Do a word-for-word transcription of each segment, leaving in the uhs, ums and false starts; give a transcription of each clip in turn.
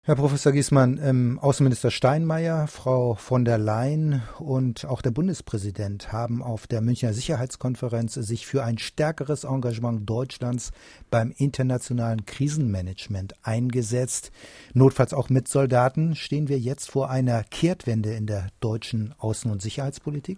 Herr Professor Giesmann, ähm, Außenminister Steinmeier, Frau von der Leyen und auch der Bundespräsident haben auf der Münchner Sicherheitskonferenz sich für ein stärkeres Engagement Deutschlands beim internationalen Krisenmanagement eingesetzt. Notfalls auch mit Soldaten. Stehen wir jetzt vor einer Kehrtwende in der deutschen Außen- und Sicherheitspolitik?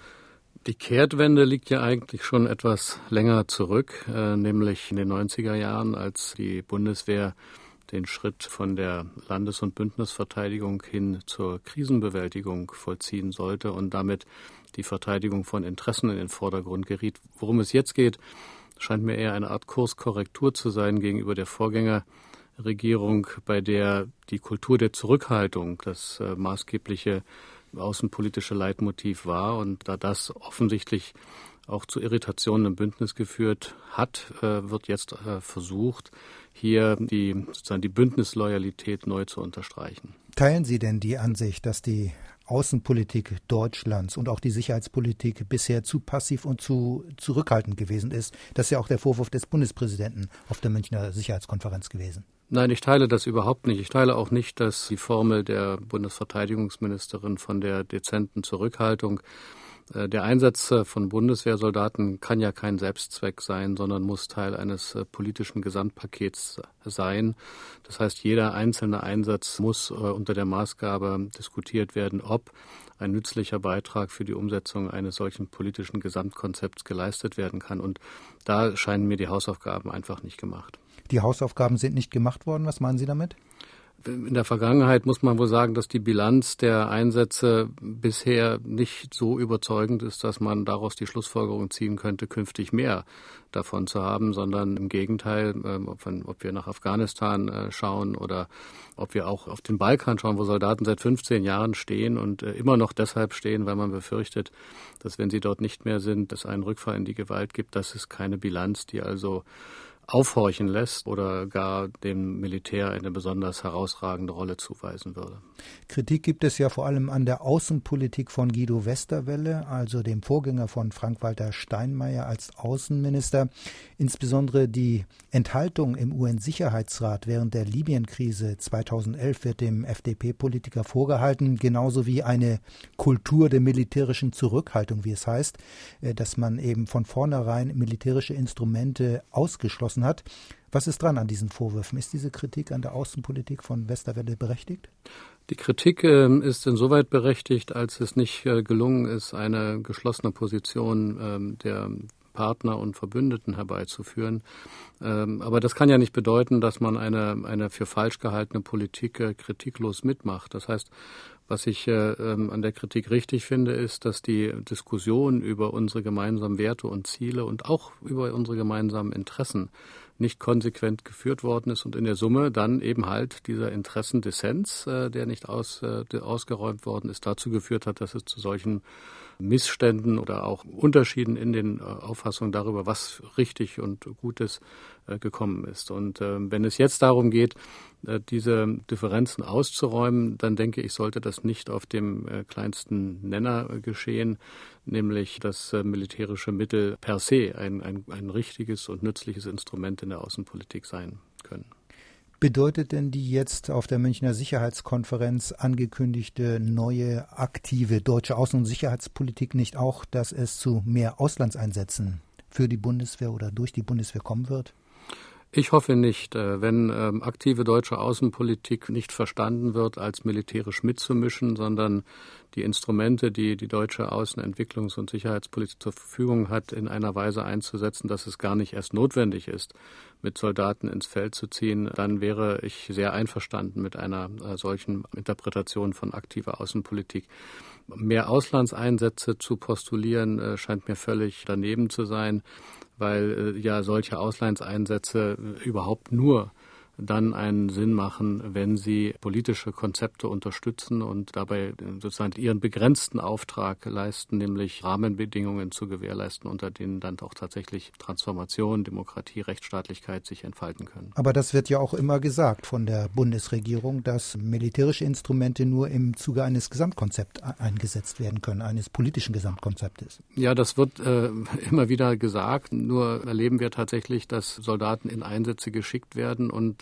Die Kehrtwende liegt ja eigentlich schon etwas länger zurück, äh, nämlich in den neunziger Jahren, als die Bundeswehr den Schritt von der Landes- und Bündnisverteidigung hin zur Krisenbewältigung vollziehen sollte und damit die Verteidigung von Interessen in den Vordergrund geriet. Worum es jetzt geht, scheint mir eher eine Art Kurskorrektur zu sein gegenüber der Vorgängerregierung, bei der die Kultur der Zurückhaltung das äh, maßgebliche außenpolitische Leitmotiv war. Und da das offensichtlich auch zu Irritationen im Bündnis geführt hat, äh, wird jetzt äh, versucht, hier die, sozusagen die Bündnisloyalität neu zu unterstreichen. Teilen Sie denn die Ansicht, dass die Außenpolitik Deutschlands und auch die Sicherheitspolitik bisher zu passiv und zu zurückhaltend gewesen ist? Das ist ja auch der Vorwurf des Bundespräsidenten auf der Münchner Sicherheitskonferenz gewesen. Nein, ich teile das überhaupt nicht. Ich teile auch nicht, dass die Formel der Bundesverteidigungsministerin von der dezenten Zurückhaltung, der Einsatz von Bundeswehrsoldaten kann ja kein Selbstzweck sein, sondern muss Teil eines politischen Gesamtpakets sein. Das heißt, jeder einzelne Einsatz muss unter der Maßgabe diskutiert werden, ob ein nützlicher Beitrag für die Umsetzung eines solchen politischen Gesamtkonzepts geleistet werden kann. Und da scheinen mir die Hausaufgaben einfach nicht gemacht. Die Hausaufgaben sind nicht gemacht worden. Was meinen Sie damit? In der Vergangenheit muss man wohl sagen, dass die Bilanz der Einsätze bisher nicht so überzeugend ist, dass man daraus die Schlussfolgerung ziehen könnte, künftig mehr davon zu haben, sondern im Gegenteil, ob wir nach Afghanistan schauen oder ob wir auch auf den Balkan schauen, wo Soldaten seit fünfzehn Jahren stehen und immer noch deshalb stehen, weil man befürchtet, dass wenn sie dort nicht mehr sind, es einen Rückfall in die Gewalt gibt. Das ist keine Bilanz, die also aufhorchen lässt oder gar dem Militär eine besonders herausragende Rolle zuweisen würde. Kritik gibt es ja vor allem an der Außenpolitik von Guido Westerwelle, also dem Vorgänger von Frank-Walter Steinmeier als Außenminister. Insbesondere die Enthaltung im U N-Sicherheitsrat während der Libyen-Krise zweitausendelf wird dem F D P-Politiker vorgehalten, genauso wie eine Kultur der militärischen Zurückhaltung, wie es heißt, dass man eben von vornherein militärische Instrumente ausgeschlossen hat. Was ist dran an diesen Vorwürfen? Ist diese Kritik an der Außenpolitik von Westerwelle berechtigt? Die Kritik äh, ist insoweit berechtigt, als es nicht äh, gelungen ist, eine geschlossene Position äh, der Partner und Verbündeten herbeizuführen. Ähm, aber das kann ja nicht bedeuten, dass man eine, eine für falsch gehaltene Politik äh, kritiklos mitmacht. Das heißt, was ich äh, an der Kritik richtig finde, ist, dass die Diskussion über unsere gemeinsamen Werte und Ziele und auch über unsere gemeinsamen Interessen nicht konsequent geführt worden ist und in der Summe dann eben halt dieser Interessendissens, äh, der nicht aus, äh, ausgeräumt worden ist, dazu geführt hat, dass es zu solchen Missständen oder auch Unterschieden in den äh, Auffassungen darüber, was richtig und gut ist, äh, gekommen ist. Und äh, wenn es jetzt darum geht, äh, diese Differenzen auszuräumen, dann denke ich, sollte das nicht auf dem äh, kleinsten Nenner äh, geschehen, nämlich dass äh, militärische Mittel per se ein, ein, ein richtiges und nützliches Instrument in der Außenpolitik sein können. Bedeutet denn die jetzt auf der Münchner Sicherheitskonferenz angekündigte neue aktive deutsche Außen- und Sicherheitspolitik nicht auch, dass es zu mehr Auslandseinsätzen für die Bundeswehr oder durch die Bundeswehr kommen wird? Ich hoffe nicht. Wenn ähm, aktive deutsche Außenpolitik nicht verstanden wird, als militärisch mitzumischen, sondern die Instrumente, die die deutsche Außen-, Entwicklungs- und Sicherheitspolitik zur Verfügung hat, in einer Weise einzusetzen, dass es gar nicht erst notwendig ist, mit Soldaten ins Feld zu ziehen, dann wäre ich sehr einverstanden mit einer äh, solchen Interpretation von aktiver Außenpolitik. Mehr Auslandseinsätze zu postulieren, äh, scheint mir völlig daneben zu sein, weil äh, ja solche Auslandseinsätze äh, überhaupt nur dann einen Sinn machen, wenn sie politische Konzepte unterstützen und dabei sozusagen ihren begrenzten Auftrag leisten, nämlich Rahmenbedingungen zu gewährleisten, unter denen dann auch tatsächlich Transformation, Demokratie, Rechtsstaatlichkeit sich entfalten können. Aber das wird ja auch immer gesagt von der Bundesregierung, dass militärische Instrumente nur im Zuge eines Gesamtkonzepts eingesetzt werden können, eines politischen Gesamtkonzeptes. Ja, das wird äh, immer wieder gesagt. Nur erleben wir tatsächlich, dass Soldaten in Einsätze geschickt werden und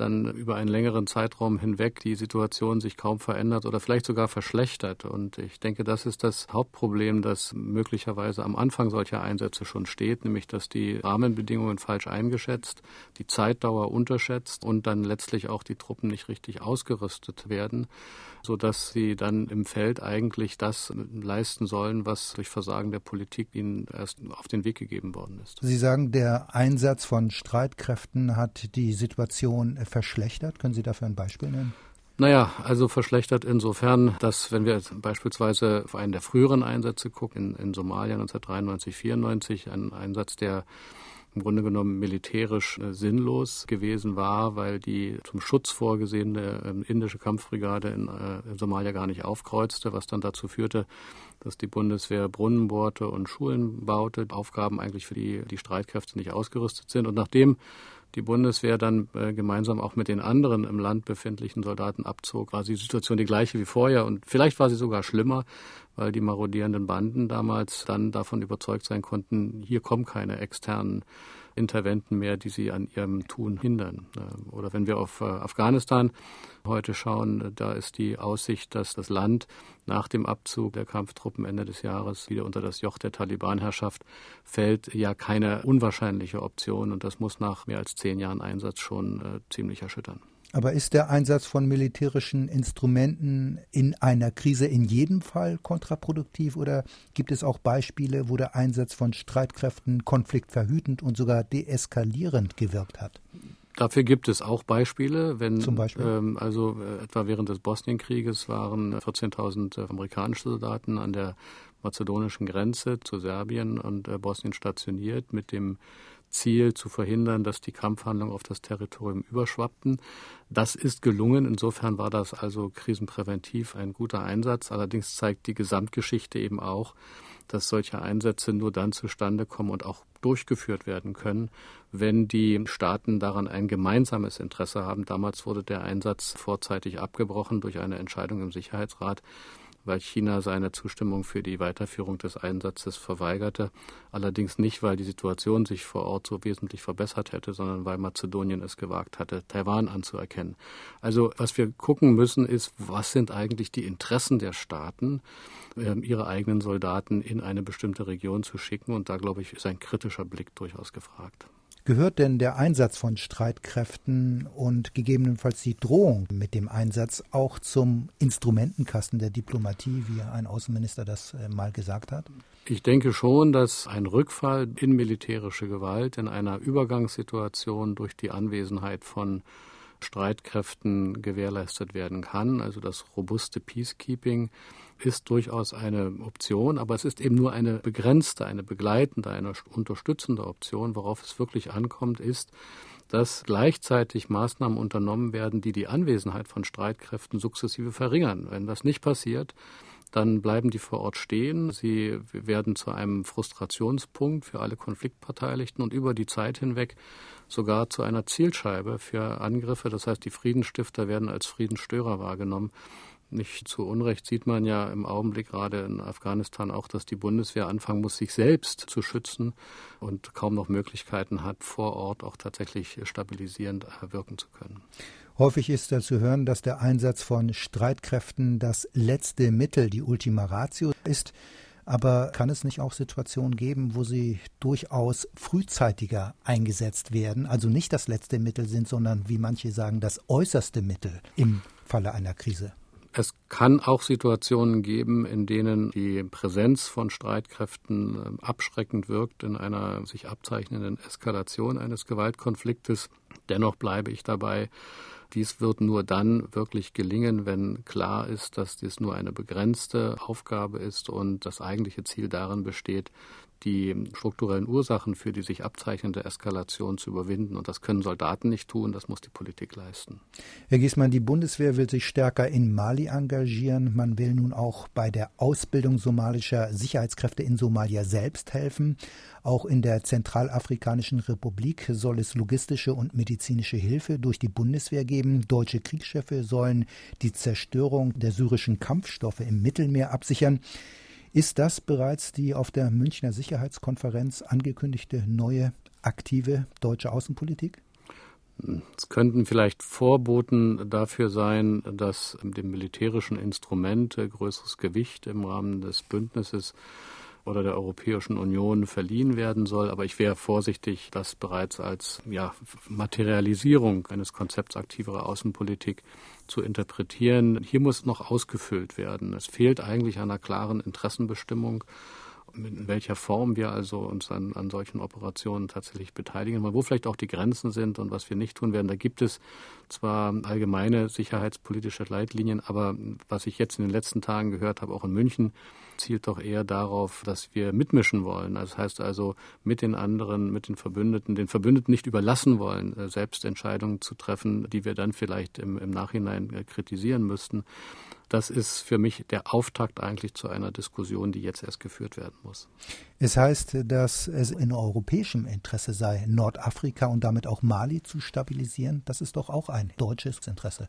dann über einen längeren Zeitraum hinweg die Situation sich kaum verändert oder vielleicht sogar verschlechtert. Und ich denke, das ist das Hauptproblem, das möglicherweise am Anfang solcher Einsätze schon steht, nämlich dass die Rahmenbedingungen falsch eingeschätzt, die Zeitdauer unterschätzt und dann letztlich auch die Truppen nicht richtig ausgerüstet werden, sodass sie dann im Feld eigentlich das leisten sollen, was durch Versagen der Politik ihnen erst auf den Weg gegeben worden ist. Sie sagen, der Einsatz von Streitkräften hat die Situation verschlechtert. Können Sie dafür ein Beispiel nennen? Naja, also verschlechtert insofern, dass, wenn wir beispielsweise auf einen der früheren Einsätze gucken, in, in Somalia neunzehnhundertdreiundneunzig, vierundneunzig, ein Einsatz, der im Grunde genommen militärisch äh, sinnlos gewesen war, weil die zum Schutz vorgesehene äh, indische Kampfbrigade in, äh, in Somalia gar nicht aufkreuzte, was dann dazu führte, dass die Bundeswehr Brunnen bohrte und Schulen baute, Aufgaben eigentlich für die, die Streitkräfte nicht ausgerüstet sind. Und nachdem die Bundeswehr dann äh, gemeinsam auch mit den anderen im Land befindlichen Soldaten abzog, war die Situation die gleiche wie vorher und vielleicht war sie sogar schlimmer, weil die marodierenden Banden damals dann davon überzeugt sein konnten, hier kommen keine externen Interventen mehr, die sie an ihrem Tun hindern. Oder wenn wir auf Afghanistan heute schauen, da ist die Aussicht, dass das Land nach dem Abzug der Kampftruppen Ende des Jahres wieder unter das Joch der Taliban-Herrschaft fällt, ja keine unwahrscheinliche Option. Und das muss nach mehr als zehn Jahren Einsatz schon äh, ziemlich erschüttern. Aber ist der Einsatz von militärischen Instrumenten in einer Krise in jedem Fall kontraproduktiv oder gibt es auch Beispiele, wo der Einsatz von Streitkräften konfliktverhütend und sogar deeskalierend gewirkt hat? Dafür gibt es auch Beispiele. Wenn, Zum Beispiel? Ähm, also äh, etwa während des Bosnienkrieges waren vierzehntausend äh, amerikanische Soldaten an der mazedonischen Grenze zu Serbien und äh, Bosnien stationiert mit dem Ziel zu verhindern, dass die Kampfhandlungen auf das Territorium überschwappten. Das ist gelungen. Insofern war das also krisenpräventiv ein guter Einsatz. Allerdings zeigt die Gesamtgeschichte eben auch, dass solche Einsätze nur dann zustande kommen und auch durchgeführt werden können, wenn die Staaten daran ein gemeinsames Interesse haben. Damals wurde der Einsatz vorzeitig abgebrochen durch eine Entscheidung im Sicherheitsrat, weil China seine Zustimmung für die Weiterführung des Einsatzes verweigerte. Allerdings nicht, weil die Situation sich vor Ort so wesentlich verbessert hätte, sondern weil Mazedonien es gewagt hatte, Taiwan anzuerkennen. Also was wir gucken müssen, ist, was sind eigentlich die Interessen der Staaten, ihre eigenen Soldaten in eine bestimmte Region zu schicken. Und da, glaube ich, ist ein kritischer Blick durchaus gefragt. Gehört denn der Einsatz von Streitkräften und gegebenenfalls die Drohung mit dem Einsatz auch zum Instrumentenkasten der Diplomatie, wie ein Außenminister das mal gesagt hat? Ich denke schon, dass ein Rückfall in militärische Gewalt in einer Übergangssituation durch die Anwesenheit von Streitkräften gewährleistet werden kann. Also das robuste Peacekeeping ist durchaus eine Option, aber es ist eben nur eine begrenzte, eine begleitende, eine unterstützende Option. Worauf es wirklich ankommt, ist, dass gleichzeitig Maßnahmen unternommen werden, die die Anwesenheit von Streitkräften sukzessive verringern. Wenn das nicht passiert, dann bleiben die vor Ort stehen. Sie werden zu einem Frustrationspunkt für alle Konfliktbeteiligten und über die Zeit hinweg sogar zu einer Zielscheibe für Angriffe. Das heißt, die Friedensstifter werden als Friedensstörer wahrgenommen. Nicht zu Unrecht sieht man ja im Augenblick gerade in Afghanistan auch, dass die Bundeswehr anfangen muss, sich selbst zu schützen und kaum noch Möglichkeiten hat, vor Ort auch tatsächlich stabilisierend wirken zu können. Häufig ist da zu hören, dass der Einsatz von Streitkräften das letzte Mittel, die Ultima Ratio ist. Aber kann es nicht auch Situationen geben, wo sie durchaus frühzeitiger eingesetzt werden, also nicht das letzte Mittel sind, sondern, wie manche sagen, das äußerste Mittel im Falle einer Krise? Es kann auch Situationen geben, in denen die Präsenz von Streitkräften abschreckend wirkt in einer sich abzeichnenden Eskalation eines Gewaltkonfliktes. Dennoch bleibe ich dabei, dies wird nur dann wirklich gelingen, wenn klar ist, dass dies nur eine begrenzte Aufgabe ist und das eigentliche Ziel darin besteht, die strukturellen Ursachen für die sich abzeichnende Eskalation zu überwinden. Und das können Soldaten nicht tun, das muss die Politik leisten. Herr Giesmann, die Bundeswehr will sich stärker in Mali engagieren. Man will nun auch bei der Ausbildung somalischer Sicherheitskräfte in Somalia selbst helfen. Auch in der Zentralafrikanischen Republik soll es logistische und medizinische Hilfe durch die Bundeswehr geben. Deutsche Kriegsschiffe sollen die Zerstörung der syrischen Kampfstoffe im Mittelmeer absichern. Ist das bereits die auf der Münchner Sicherheitskonferenz angekündigte neue, aktive deutsche Außenpolitik? Es könnten vielleicht Vorboten dafür sein, dass dem militärischen Instrument größeres Gewicht im Rahmen des Bündnisses oder der Europäischen Union verliehen werden soll. Aber ich wäre vorsichtig, das bereits als ja, Materialisierung eines Konzepts aktiverer Außenpolitik zu interpretieren. Hier muss noch ausgefüllt werden. Es fehlt eigentlich an einer klaren Interessenbestimmung, in welcher Form wir also uns an, an solchen Operationen tatsächlich beteiligen, wo vielleicht auch die Grenzen sind und was wir nicht tun werden. Da gibt es zwar allgemeine sicherheitspolitische Leitlinien, aber was ich jetzt in den letzten Tagen gehört habe, auch in München, zielt doch eher darauf, dass wir mitmischen wollen. Das heißt also mit den anderen, mit den Verbündeten, den Verbündeten nicht überlassen wollen, selbst Entscheidungen zu treffen, die wir dann vielleicht im, im Nachhinein kritisieren müssten. Das ist für mich der Auftakt eigentlich zu einer Diskussion, die jetzt erst geführt werden muss. Es heißt, dass es in europäischem Interesse sei, Nordafrika und damit auch Mali zu stabilisieren. Das ist doch auch ein deutsches Interesse.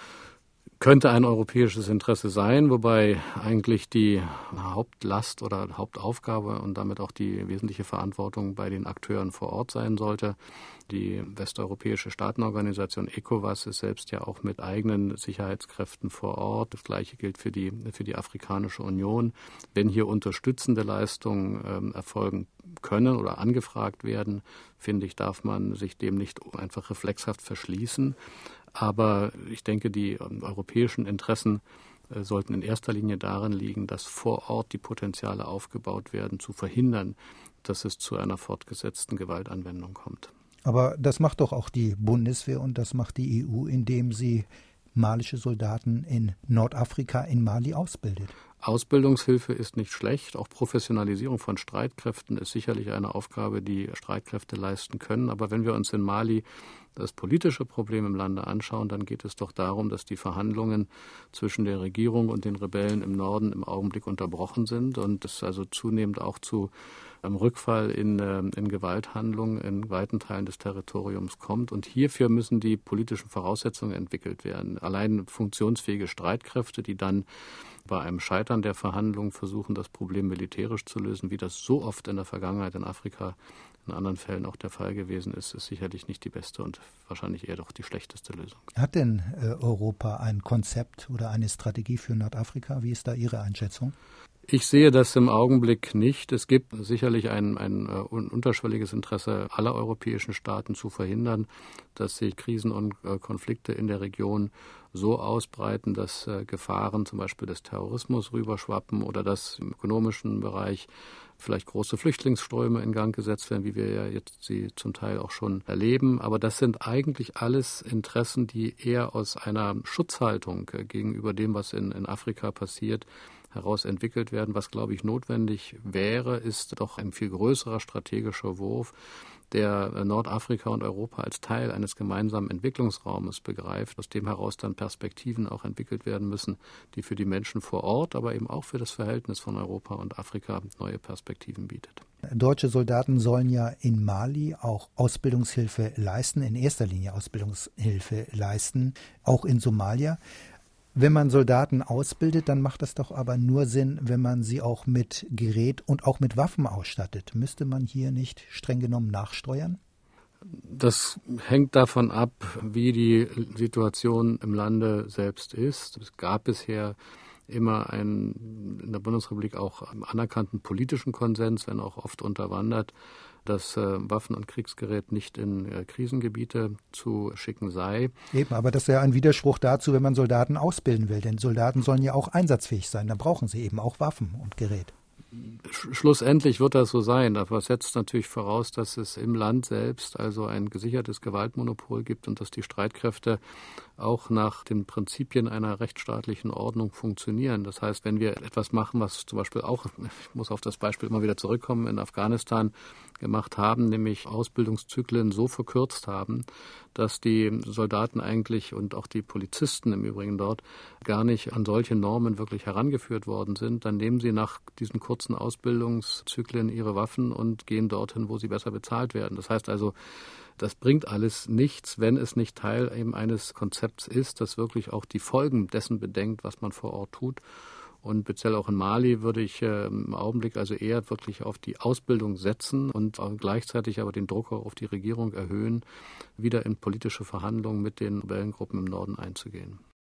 Könnte ein europäisches Interesse sein, wobei eigentlich die Hauptlast oder Hauptaufgabe und damit auch die wesentliche Verantwortung bei den Akteuren vor Ort sein sollte. Die westeuropäische Staatenorganisation ECOWAS ist selbst ja auch mit eigenen Sicherheitskräften vor Ort. Das Gleiche gilt für die, für die Afrikanische Union. Wenn hier unterstützende Leistungen ähm, erfolgen können oder angefragt werden, finde ich, darf man sich dem nicht einfach reflexhaft verschließen. Aber ich denke, die europäischen Interessen äh, sollten in erster Linie darin liegen, dass vor Ort die Potenziale aufgebaut werden, zu verhindern, dass es zu einer fortgesetzten Gewaltanwendung kommt. Aber das macht doch auch die Bundeswehr und das macht die E U, indem sie malische Soldaten in Nordafrika, in Mali ausbildet. Ausbildungshilfe ist nicht schlecht. Auch Professionalisierung von Streitkräften ist sicherlich eine Aufgabe, die Streitkräfte leisten können. Aber wenn wir uns in Mali das politische Problem im Lande anschauen, dann geht es doch darum, dass die Verhandlungen zwischen der Regierung und den Rebellen im Norden im Augenblick unterbrochen sind und es also zunehmend auch zu einem Rückfall in, in Gewalthandlungen in weiten Teilen des Territoriums kommt. Und hierfür müssen die politischen Voraussetzungen entwickelt werden. Allein funktionsfähige Streitkräfte, die dann bei einem Scheitern der Verhandlungen versuchen, das Problem militärisch zu lösen, wie das so oft in der Vergangenheit in Afrika in anderen Fällen auch der Fall gewesen ist, ist sicherlich nicht die beste und wahrscheinlich eher doch die schlechteste Lösung. Hat denn äh, Europa ein Konzept oder eine Strategie für Nordafrika? Wie ist da Ihre Einschätzung? Ich sehe das im Augenblick nicht. Es gibt sicherlich ein, ein uh, unterschwelliges Interesse aller europäischen Staaten zu verhindern, dass sich Krisen und uh, Konflikte in der Region so ausbreiten, dass uh, Gefahren zum Beispiel des Terrorismus rüberschwappen oder dass im ökonomischen Bereich vielleicht große Flüchtlingsströme in Gang gesetzt werden, wie wir ja jetzt sie zum Teil auch schon erleben. Aber das sind eigentlich alles Interessen, die eher aus einer Schutzhaltung uh, gegenüber dem, was in, in Afrika passiert, heraus entwickelt werden. Was, glaube ich, notwendig wäre, ist doch ein viel größerer strategischer Wurf, der Nordafrika und Europa als Teil eines gemeinsamen Entwicklungsraumes begreift, aus dem heraus dann Perspektiven auch entwickelt werden müssen, die für die Menschen vor Ort, aber eben auch für das Verhältnis von Europa und Afrika neue Perspektiven bietet. Deutsche Soldaten sollen ja in Mali auch Ausbildungshilfe leisten, in erster Linie Ausbildungshilfe leisten, auch in Somalia. Wenn man Soldaten ausbildet, dann macht das doch aber nur Sinn, wenn man sie auch mit Gerät und auch mit Waffen ausstattet. Müsste man hier nicht streng genommen nachsteuern? Das hängt davon ab, wie die Situation im Lande selbst ist. Es gab bisher immer einen in der Bundesrepublik auch anerkannten politischen Konsens, wenn auch oft unterwandert, dass äh, Waffen und Kriegsgerät nicht in äh, Krisengebiete zu schicken sei. Eben, aber das ist ja ein Widerspruch dazu, wenn man Soldaten ausbilden will. Denn Soldaten sollen ja auch einsatzfähig sein. Dann brauchen sie eben auch Waffen und Gerät. Schlussendlich wird das so sein. Das setzt natürlich voraus, dass es im Land selbst also ein gesichertes Gewaltmonopol gibt und dass die Streitkräfte auch nach den Prinzipien einer rechtsstaatlichen Ordnung funktionieren. Das heißt, wenn wir etwas machen, was zum Beispiel auch, ich muss auf das Beispiel immer wieder zurückkommen, in Afghanistan gemacht haben, nämlich Ausbildungszyklen so verkürzt haben, dass die Soldaten eigentlich und auch die Polizisten im Übrigen dort gar nicht an solche Normen wirklich herangeführt worden sind, dann nehmen sie nach diesen kurzen Ausbildungszyklen ihre Waffen und gehen dorthin, wo sie besser bezahlt werden. Das heißt also, das bringt alles nichts, wenn es nicht Teil eben eines Konzepts ist, das wirklich auch die Folgen dessen bedenkt, was man vor Ort tut. Und speziell auch in Mali würde ich äh, im Augenblick also eher wirklich auf die Ausbildung setzen und auch gleichzeitig aber den Druck auf die Regierung erhöhen, wieder in politische Verhandlungen mit den Rebellengruppen im Norden einzugehen.